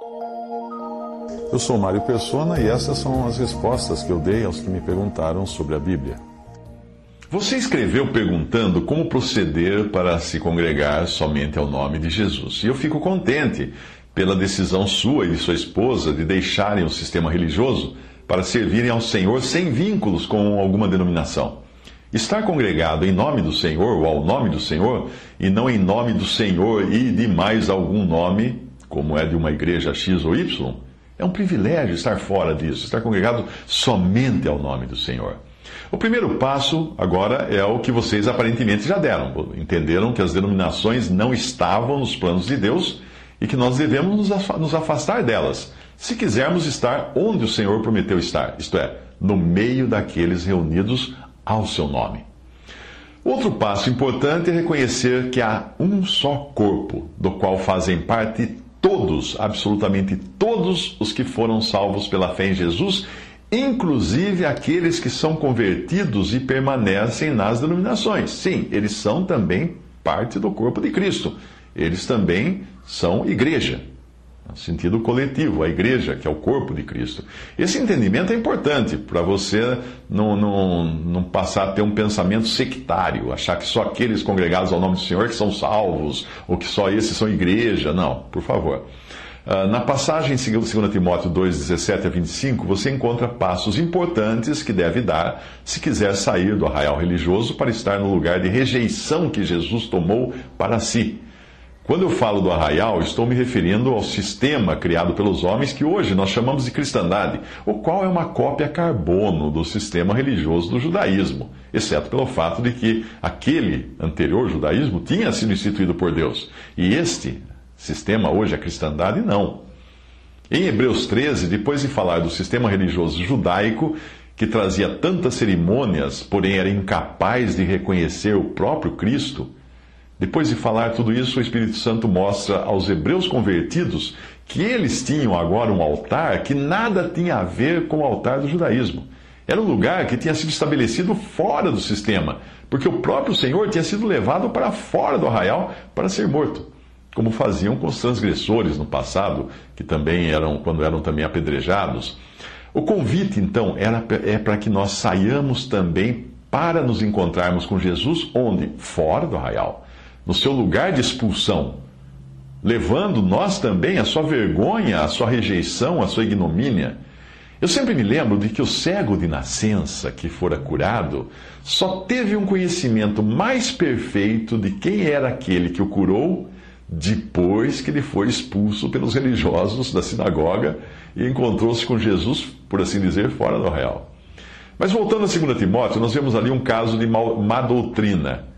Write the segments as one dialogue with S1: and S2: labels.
S1: Eu sou Mário Persona e essas são as respostas que eu dei aos que me perguntaram sobre a Bíblia.
S2: Você escreveu perguntando como proceder para se congregar somente ao nome de Jesus. E eu fico contente pela decisão sua e de sua esposa de deixarem o sistema religioso para servirem ao Senhor sem vínculos com alguma denominação. Estar congregado em nome do Senhor ou ao nome do Senhor, e não em nome do Senhor e de mais algum nome, como é de uma igreja X ou Y, é um privilégio estar fora disso, estar congregado somente ao nome do Senhor. O primeiro passo agora é o que vocês aparentemente já deram. Entenderam que as denominações não estavam nos planos de Deus e que nós devemos nos afastar delas, se quisermos estar onde o Senhor prometeu estar, isto é, no meio daqueles reunidos ao seu nome. Outro passo importante é reconhecer que há um só corpo, do qual fazem parte todos, absolutamente todos os que foram salvos pela fé em Jesus, inclusive aqueles que são convertidos e permanecem nas denominações. Sim, eles são também parte do corpo de Cristo. Eles também são igreja, no sentido coletivo, a igreja, que é o corpo de Cristo. Esse entendimento é importante para você não passar a ter um pensamento sectário, achar que só aqueles congregados ao nome do Senhor que são salvos, ou que só esses são igreja. Não, por favor. Na passagem em 2 Timóteo 2, 17 a 25, você encontra passos importantes que deve dar se quiser sair do arraial religioso para estar no lugar de rejeição que Jesus tomou para si. Quando eu falo do arraial, estou me referindo ao sistema criado pelos homens que hoje nós chamamos de cristandade, o qual é uma cópia carbono do sistema religioso do judaísmo, exceto pelo fato de que aquele anterior judaísmo tinha sido instituído por Deus, e este sistema hoje, a cristandade, não. Em Hebreus 13, depois de falar do sistema religioso judaico, que trazia tantas cerimônias, porém era incapaz de reconhecer o próprio Cristo, depois de falar tudo isso, o Espírito Santo mostra aos hebreus convertidos que eles tinham agora um altar que nada tinha a ver com o altar do judaísmo. Era um lugar que tinha sido estabelecido fora do sistema, porque o próprio Senhor tinha sido levado para fora do arraial para ser morto, como faziam com os transgressores no passado, que também quando eram também apedrejados. O convite, então, é para que nós saiamos também para nos encontrarmos com Jesus, onde? Fora do arraial, no seu lugar de expulsão, levando nós também a sua vergonha, a sua rejeição, a sua ignomínia. Eu sempre me lembro de que o cego de nascença que fora curado só teve um conhecimento mais perfeito de quem era aquele que o curou depois que ele foi expulso pelos religiosos da sinagoga e encontrou-se com Jesus, por assim dizer, fora do arraial. Mas voltando a 2 Timóteo, nós vemos ali um caso de má doutrina,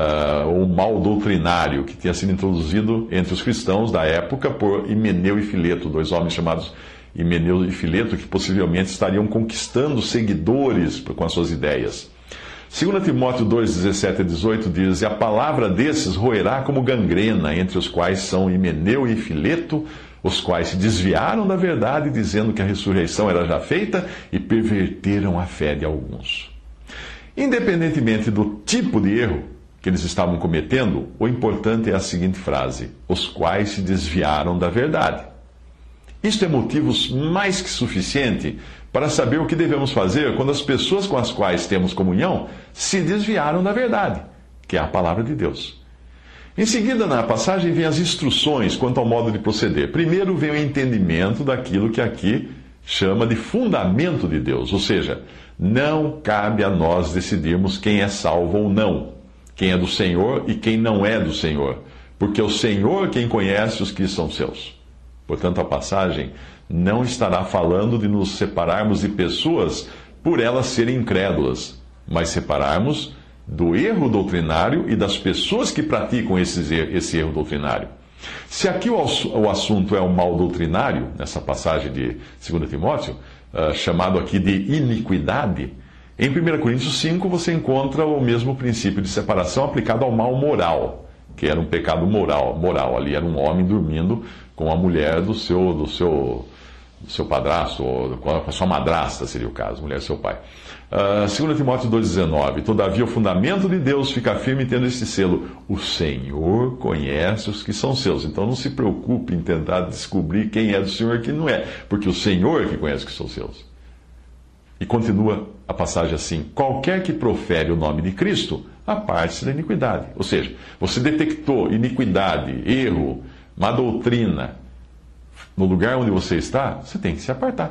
S2: ou mal doutrinário, que tinha sido introduzido entre os cristãos da época por Himeneu e Fileto, dois homens chamados Himeneu e Fileto, que possivelmente estariam conquistando seguidores com as suas ideias. 2 Timóteo 2, 17 a 18 diz: "E a palavra desses roerá como gangrena, entre os quais são Himeneu e Fileto, os quais se desviaram da verdade, dizendo que a ressurreição era já feita, e perverteram a fé de alguns." Independentemente do tipo de erro que eles estavam cometendo, o importante é a seguinte frase: os quais se desviaram da verdade. Isto é motivos mais que suficiente para saber o que devemos fazer quando as pessoas com as quais temos comunhão se desviaram da verdade, que é a palavra de Deus. Em seguida, na passagem, vem as instruções quanto ao modo de proceder. Primeiro vem o entendimento daquilo que aqui chama de fundamento de Deus, ou seja, não cabe a nós decidirmos quem é salvo ou não, quem é do Senhor e quem não é do Senhor, porque é o Senhor quem conhece os que são seus. Portanto, a passagem não estará falando de nos separarmos de pessoas por elas serem incrédulas, mas separarmos do erro doutrinário e das pessoas que praticam esse erro doutrinário. Se aqui o assunto é o mal doutrinário, nessa passagem de 2 Timóteo, chamado aqui de iniquidade, em 1 Coríntios 5 você encontra o mesmo princípio de separação aplicado ao mal moral, que era um pecado moral. Ali era um homem dormindo com a mulher do seu seu padrasto, ou com a sua madrasta, seria o caso, mulher seu pai. 2 Timóteo 2,19: Todavia o fundamento de Deus fica firme tendo este selo: o Senhor conhece os que são seus. Então não se preocupe em tentar descobrir quem é do Senhor e quem não é, porque o Senhor é que conhece os que são seus. E continua a passagem assim: qualquer que profere o nome de Cristo, aparte-se da iniquidade. Ou seja, você detectou iniquidade, erro, má doutrina no lugar onde você está, você tem que se apartar.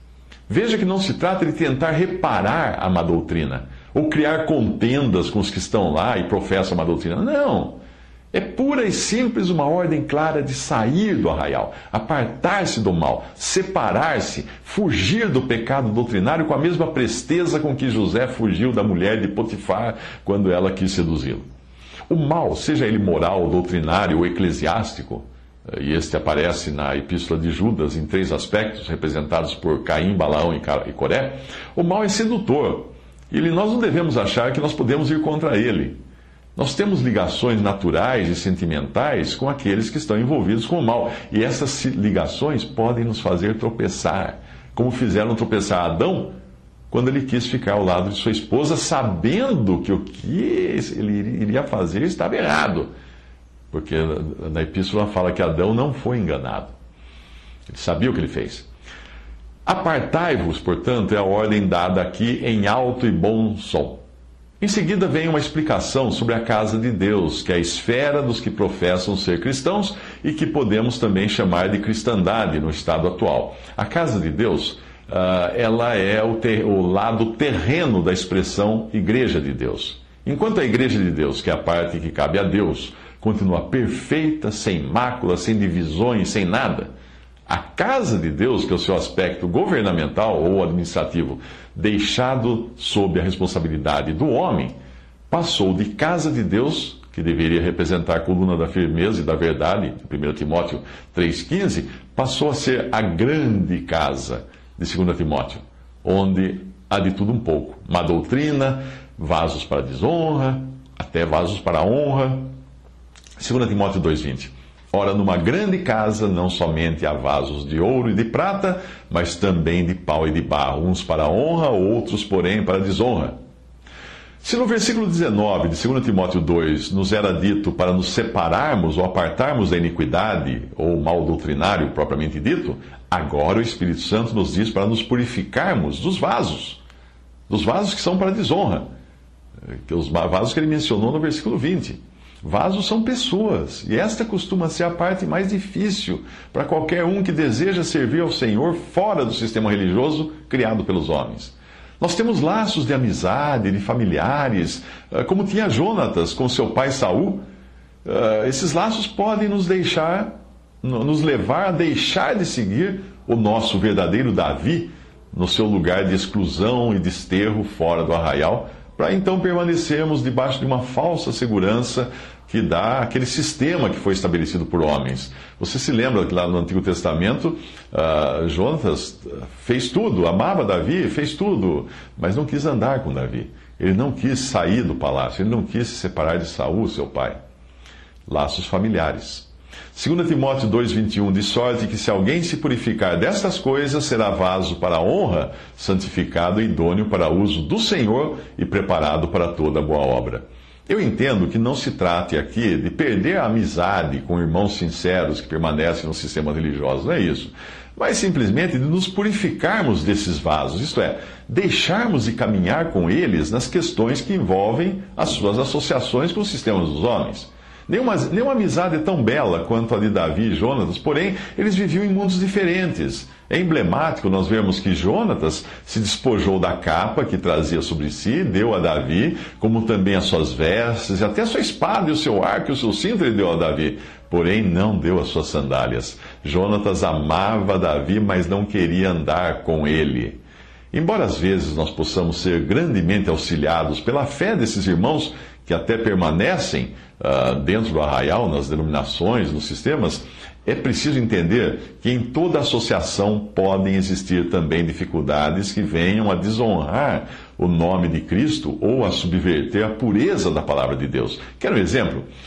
S2: Veja que não se trata de tentar reparar a má doutrina, ou criar contendas com os que estão lá e professam a má doutrina. Não! É pura e simples uma ordem clara de sair do arraial, apartar-se do mal, separar-se, fugir do pecado doutrinário com a mesma presteza com que José fugiu da mulher de Potifar quando ela quis seduzi-lo. O mal, seja ele moral, doutrinário ou eclesiástico, e este aparece na Epístola de Judas em 3 aspectos, representados por Caim, Balaão e Coré, o mal é sedutor, e nós não devemos achar que nós podemos ir contra ele. Nós temos ligações naturais e sentimentais com aqueles que estão envolvidos com o mal. E essas ligações podem nos fazer tropeçar, como fizeram tropeçar Adão quando ele quis ficar ao lado de sua esposa, sabendo que o que ele iria fazer estava errado. Porque na epístola fala que Adão não foi enganado. Ele sabia o que ele fez. Apartai-vos, portanto, é a ordem dada aqui em alto e bom som. Em seguida vem uma explicação sobre a casa de Deus, que é a esfera dos que professam ser cristãos e que podemos também chamar de cristandade no estado atual. A casa de Deus, ela é o lado terreno da expressão Igreja de Deus. Enquanto a Igreja de Deus, que é a parte que cabe a Deus, continua perfeita, sem mácula, sem divisões, sem nada, a casa de Deus, que é o seu aspecto governamental ou administrativo, deixado sob a responsabilidade do homem, passou de casa de Deus, que deveria representar a coluna da firmeza e da verdade, 1 Timóteo 3,15, passou a ser a grande casa de 2 Timóteo, onde há de tudo um pouco. Má doutrina, vasos para desonra, até vasos para honra. 2 Timóteo 2,20. Ora, numa grande casa não somente há vasos de ouro e de prata, mas também de pau e de barro, uns para honra, outros, porém, para desonra. Se no versículo 19 de 2 Timóteo 2 nos era dito para nos separarmos ou apartarmos da iniquidade ou mal doutrinário propriamente dito, agora o Espírito Santo nos diz para nos purificarmos dos vasos que são para desonra, os vasos que ele mencionou no versículo 20. Vasos são pessoas, e esta costuma ser a parte mais difícil para qualquer um que deseja servir ao Senhor fora do sistema religioso criado pelos homens. Nós temos laços de amizade, de familiares, como tinha Jonatas com seu pai Saul. Esses laços podem nos levar a deixar de seguir o nosso verdadeiro Davi no seu lugar de exclusão e desterro fora do arraial, para então permanecermos debaixo de uma falsa segurança que dá aquele sistema que foi estabelecido por homens. Você se lembra que lá no Antigo Testamento, Jonatas fez tudo, amava Davi, fez tudo, mas não quis andar com Davi. Ele não quis sair do palácio, ele não quis se separar de Saul, seu pai. Laços familiares. 2 Timóteo 2,21, de sorte que se alguém se purificar destas coisas, será vaso para a honra, santificado e idôneo para uso do Senhor e preparado para toda boa obra. Eu entendo que não se trate aqui de perder a amizade com irmãos sinceros que permanecem no sistema religioso, não é isso. Mas simplesmente de nos purificarmos desses vasos, isto é, deixarmos de caminhar com eles nas questões que envolvem as suas associações com os sistemas dos homens. Nenhuma amizade é tão bela quanto a de Davi e Jonatas, porém, eles viviam em mundos diferentes. É emblemático nós vermos que Jonatas se despojou da capa que trazia sobre si, deu a Davi, como também as suas vestes, e até a sua espada e o seu arco e o seu cinto ele deu a Davi, porém não deu as suas sandálias. Jonatas amava Davi, mas não queria andar com ele. Embora às vezes nós possamos ser grandemente auxiliados pela fé desses irmãos que até permanecem dentro do arraial, nas denominações, nos sistemas, é preciso entender que em toda associação podem existir também dificuldades que venham a desonrar o nome de Cristo ou a subverter a pureza da palavra de Deus. Quer um exemplo?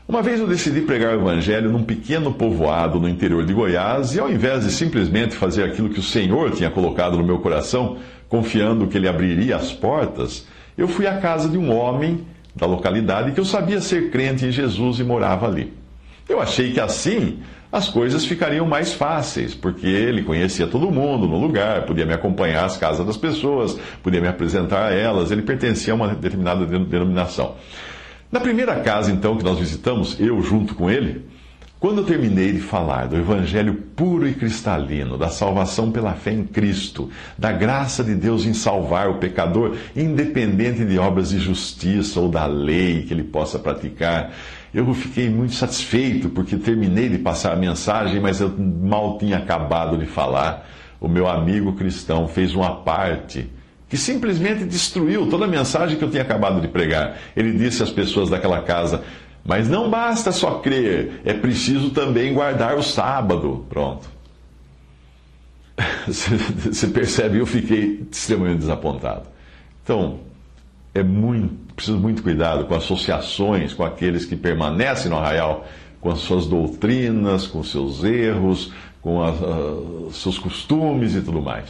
S2: Uma vez eu decidi pregar o Evangelho num pequeno povoado no interior de Goiás e, ao invés de simplesmente fazer aquilo que o Senhor tinha colocado no meu coração, confiando que Ele abriria as portas, eu fui à casa de um homem da localidade que eu sabia ser crente em Jesus e morava ali. Eu achei que assim as coisas ficariam mais fáceis, porque ele conhecia todo mundo no lugar, podia me acompanhar às casas das pessoas, podia me apresentar a elas, ele pertencia a uma determinada denominação. Na primeira casa, então, que nós visitamos, eu junto com ele, quando eu terminei de falar do Evangelho puro e cristalino, da salvação pela fé em Cristo, da graça de Deus em salvar o pecador, independente de obras de justiça ou da lei que ele possa praticar, eu fiquei muito satisfeito porque terminei de passar a mensagem, mas eu mal tinha acabado de falar. O meu amigo cristão fez uma parte que simplesmente destruiu toda a mensagem que eu tinha acabado de pregar. Ele disse às pessoas daquela casa: mas não basta só crer, é preciso também guardar o sábado. Pronto. Você percebe, eu fiquei extremamente desapontado. Então, preciso muito cuidado com associações, com aqueles que permanecem no arraial, com as suas doutrinas, com seus erros, com seus costumes e tudo mais.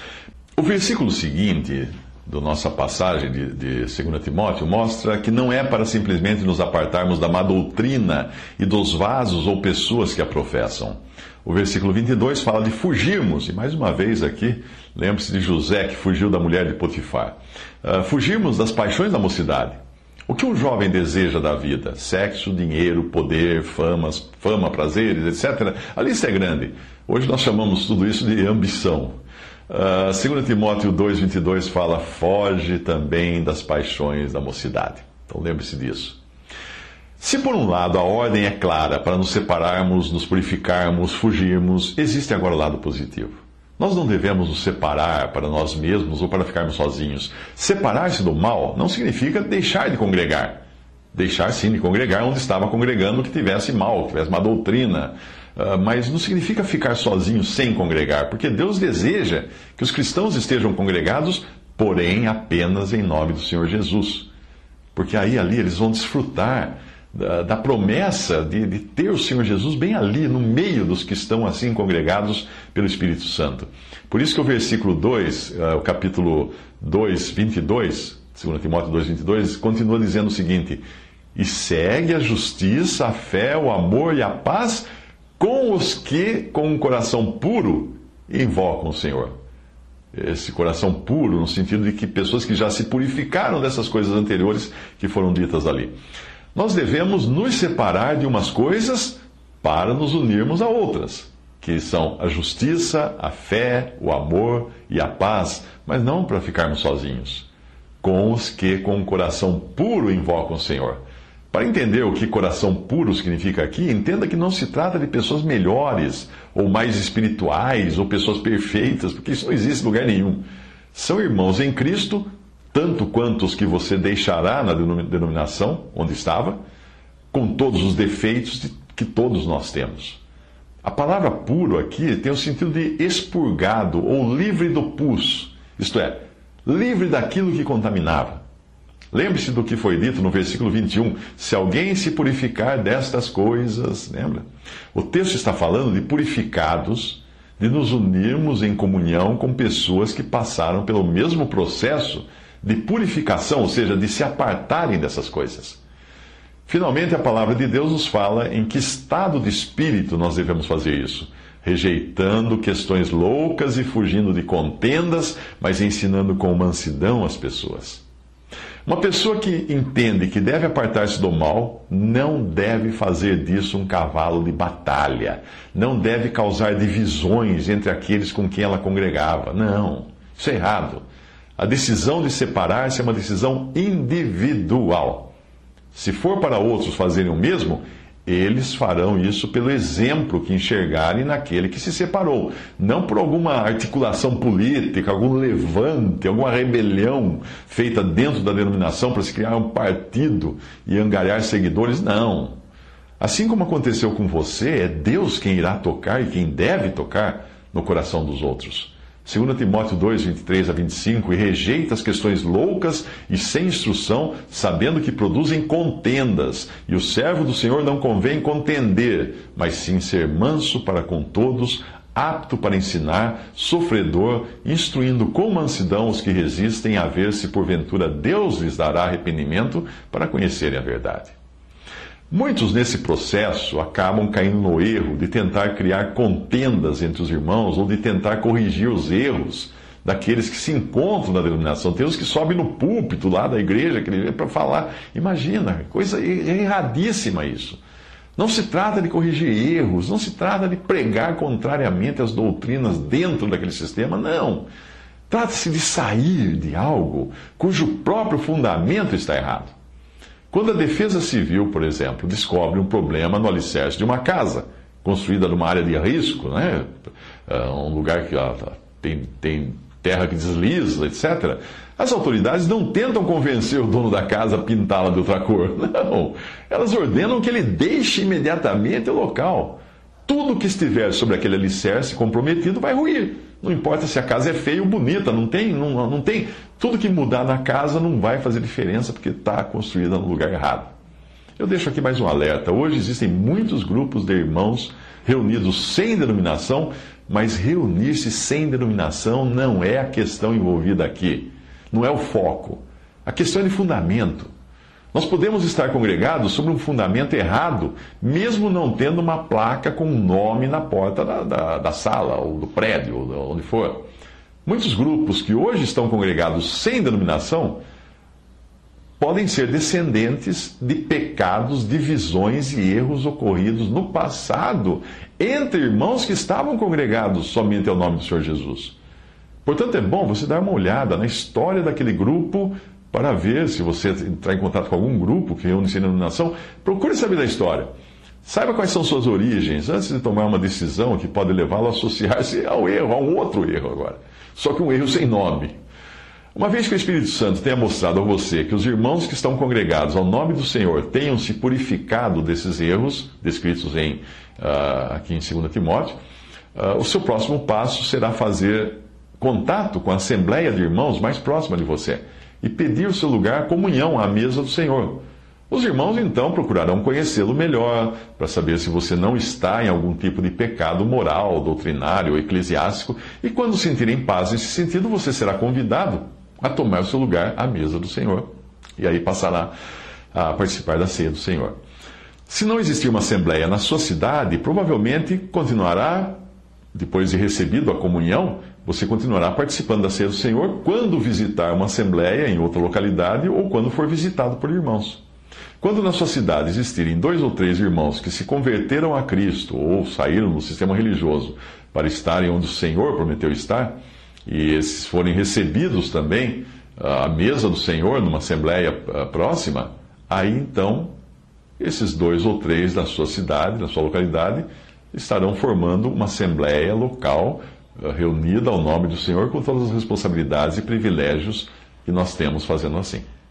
S2: O versículo seguinte da nossa passagem de 2 Timóteo mostra que não é para simplesmente nos apartarmos da má doutrina e dos vasos ou pessoas que a professam. O versículo 22 fala de fugirmos, e mais uma vez aqui, lembre-se de José que fugiu da mulher de Potifar. Fugirmos das paixões da mocidade. O que um jovem deseja da vida? Sexo, dinheiro, poder, fama, prazeres, etc. A lista é grande. Hoje nós chamamos tudo isso de ambição. 2 Timóteo 2,22 fala: foge também das paixões da mocidade. Então lembre-se disso. Se por um lado a ordem é clara para nos separarmos, nos purificarmos, fugirmos, existe agora o lado positivo. Nós não devemos nos separar para nós mesmos ou para ficarmos sozinhos. Separar-se do mal não significa deixar de congregar. Deixar sim de congregar onde estava congregando que tivesse mal, que tivesse má doutrina. Mas não significa ficar sozinho sem congregar, porque Deus deseja que os cristãos estejam congregados, porém apenas em nome do Senhor Jesus. Porque aí ali eles vão desfrutar da promessa de ter o Senhor Jesus bem ali, no meio dos que estão assim congregados pelo Espírito Santo. Por isso que o versículo 2, o capítulo 2, 22, 2 Timóteo 2, 22, continua dizendo o seguinte: e segue a justiça, a fé, o amor e a paz com os que, com um coração puro, invocam o Senhor. Esse coração puro, no sentido de que pessoas que já se purificaram dessas coisas anteriores que foram ditas ali. Nós devemos nos separar de umas coisas para nos unirmos a outras, que são a justiça, a fé, o amor e a paz, mas não para ficarmos sozinhos, com os que, com um coração puro, invocam o Senhor. Para entender o que coração puro significa aqui, entenda que não se trata de pessoas melhores, ou mais espirituais, ou pessoas perfeitas, porque isso não existe em lugar nenhum. São irmãos em Cristo, tanto quanto os que você deixará na denominação onde estava, com todos os defeitos que todos nós temos. A palavra puro aqui tem o sentido de expurgado, ou livre do pus, isto é, livre daquilo que contaminava. Lembre-se do que foi dito no versículo 21, se alguém se purificar destas coisas, lembra? O texto está falando de purificados, de nos unirmos em comunhão com pessoas que passaram pelo mesmo processo de purificação, ou seja, de se apartarem dessas coisas. Finalmente, a palavra de Deus nos fala em que estado de espírito nós devemos fazer isso, rejeitando questões loucas e fugindo de contendas, mas ensinando com mansidão as pessoas. Uma pessoa que entende que deve apartar-se do mal, não deve fazer disso um cavalo de batalha. Não deve causar divisões entre aqueles com quem ela congregava. Não, isso é errado. A decisão de separar-se é uma decisão individual. Se for para outros fazerem o mesmo, eles farão isso pelo exemplo que enxergarem naquele que se separou. Não por alguma articulação política, algum levante, alguma rebelião feita dentro da denominação para se criar um partido e angariar seguidores. Não. Assim como aconteceu com você, é Deus quem irá tocar e quem deve tocar no coração dos outros. 2 Timóteo 2, 23 a 25, e rejeita as questões loucas e sem instrução, sabendo que produzem contendas, e o servo do Senhor não convém contender, mas sim ser manso para com todos, apto para ensinar, sofredor, instruindo com mansidão os que resistem, a ver se porventura Deus lhes dará arrependimento para conhecerem a verdade. Muitos nesse processo acabam caindo no erro de tentar criar contendas entre os irmãos ou de tentar corrigir os erros daqueles que se encontram na denominação. Tem uns que sobem no púlpito lá da igreja para falar. Imagina, coisa erradíssima isso. Não se trata de corrigir erros, não se trata de pregar contrariamente às doutrinas dentro daquele sistema, não. Trata-se de sair de algo cujo próprio fundamento está errado. Quando a Defesa Civil, por exemplo, descobre um problema no alicerce de uma casa, construída numa área de risco, né? Um lugar que tem terra que desliza, etc., as autoridades não tentam convencer o dono da casa a pintá-la de outra cor. Não. Elas ordenam que ele deixe imediatamente o local. Tudo que estiver sobre aquele alicerce comprometido vai ruir. Não importa se a casa é feia ou bonita, não tem. Tudo que mudar na casa não vai fazer diferença porque está construída no lugar errado. Eu deixo aqui mais um alerta. Hoje existem muitos grupos de irmãos reunidos sem denominação, mas reunir-se sem denominação não é a questão envolvida aqui. Não é o foco. A questão é de fundamento. Nós podemos estar congregados sobre um fundamento errado, mesmo não tendo uma placa com um nome na porta da sala, ou do prédio, ou onde for. Muitos grupos que hoje estão congregados sem denominação podem ser descendentes de pecados, divisões e erros ocorridos no passado entre irmãos que estavam congregados somente ao nome do Senhor Jesus. Portanto, é bom você dar uma olhada na história daquele grupo para ver, se você entrar em contato com algum grupo que reúne-se na denominação, procure saber da história. Saiba quais são suas origens, antes de tomar uma decisão que pode levá-lo a associar-se ao erro, a um outro erro agora. Só que um erro sem nome. Uma vez que o Espírito Santo tenha mostrado a você que os irmãos que estão congregados ao nome do Senhor tenham se purificado desses erros, descritos aqui em 2 Timóteo, o seu próximo passo será fazer contato com a assembleia de irmãos mais próxima de você e pedir o seu lugar, comunhão à mesa do Senhor. Os irmãos, então, procurarão conhecê-lo melhor, para saber se você não está em algum tipo de pecado moral, doutrinário ou eclesiástico, e quando sentirem paz nesse sentido, você será convidado a tomar o seu lugar à mesa do Senhor. E aí passará a participar da ceia do Senhor. Se não existir uma assembleia na sua cidade, provavelmente continuará, depois de recebido a comunhão, você continuará participando da ceia do Senhor quando visitar uma assembleia em outra localidade ou quando for visitado por irmãos. Quando na sua cidade existirem 2 ou 3 irmãos que se converteram a Cristo ou saíram do sistema religioso para estarem onde o Senhor prometeu estar, e esses forem recebidos também à mesa do Senhor numa assembleia próxima, aí então esses 2 ou 3 da sua cidade, da sua localidade, estarão formando uma assembleia local reunida ao nome do Senhor com todas as responsabilidades e privilégios que nós temos fazendo assim.